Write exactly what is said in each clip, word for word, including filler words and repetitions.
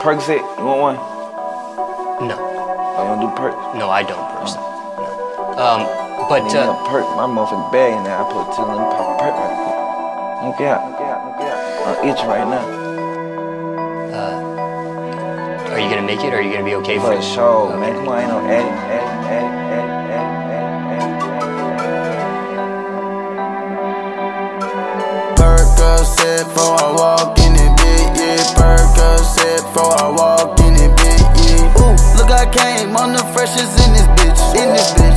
Percocet, you want one? No. Oh, you don't do perk? No, I don't personally. No. Um, but I mean, uh, yeah, perk, my motherfucking bag in there. I put two of them pop perk right quick. Look out, look out, look out. I'm itching right now. uh, are you gonna make it? Or are you gonna be okay For for it? sure, Okay. man. Come on, ain't no addict, addict, addict, addict, addict, addict, addict. Percocet before I walk in it, big, yeah. Percocet before I walk in it, big, yeah. Ooh, look, I came on the freshest in this bitch, in this bitch.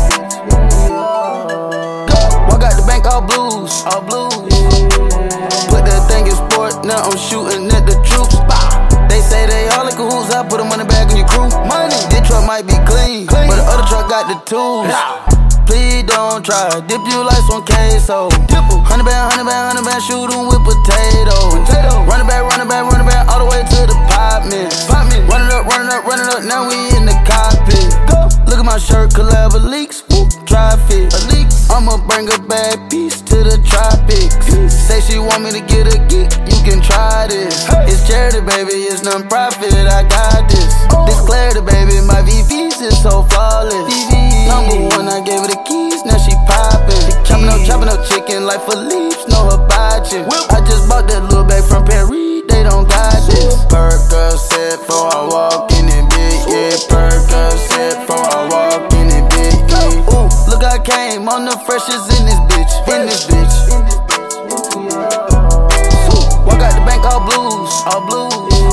Walk out the bank all blues, all blues. Put that thing in sport, now I'm shooting at the troops. They say they all in cahoots, I put a money bag on your crew. Money, this truck might be clean, but the other truck got the tools. Please don't try, dip you like some queso. Hundred band, hundred band, hundred band, shoot 'em with potatoes. Run it back, run it back, run it back, all the way to the pop man. Run it up, run it up, run it up, now we in the cockpit. Look at my shirt, collab leaks, whoop, traffic. I'ma bring a bad piece to the tropics. Say she want me to get a geek, you can try this. It's charity, baby, it's non-profit, I got this. This clarity, baby, my V Vs is so flawless. Number one, I gave her the keys, now she poppin'. Choppin' up, choppin' up chicken like Philippe's, know her botchin'. I just bought that little bag from Paris, they don't got this. Percocet before I walk in it, big, yeah. Percocet before I walk in it, big, yeah. Ooh, look, I came on the freshest in this bitch, in this bitch. Walk out the bank all blues, all blues.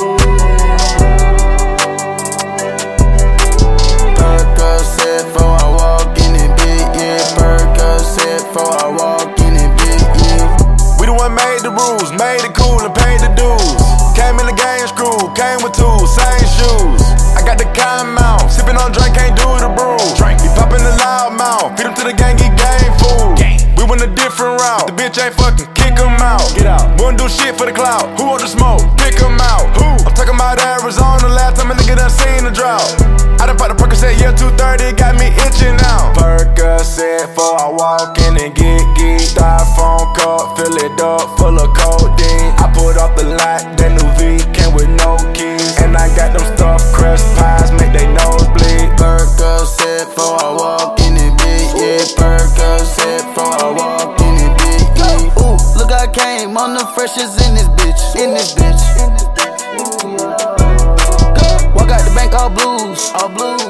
Percocet before I walk in it, big, yeah. Percocet before I walk in it, big, yeah. We the one made the rules, made it cool and paid the dues. Came in the game screwed, came with tools, same shoes. I got the kind mouth, sipping on drink, can't do the brew. He popping the loud mouth, feed him to the gang, he game food. We went a different route, the bitch ain't fucking, kick him out. Get out. Wouldn't do shit for the clout, who want the smoke? Pick him out. Who? I'm talking about Arizona, last time a nigga done seen the drought. I done bought the Percocet, yeah, two thirty, it got me itching now. Percocet before I walk in and get geek. Styrofoam cup, fill it up, full of codeine. I pulled off the lot, that new V came with no keys. And I got them stuffed crust pies, make they nose bleed. Percocet before I walk in it, big, yeah. Percocet before I walk in it, big, yeah. Ooh, look, I came on the freshest in this bitch, in this bitch. Walk out the bank all blues, all blues.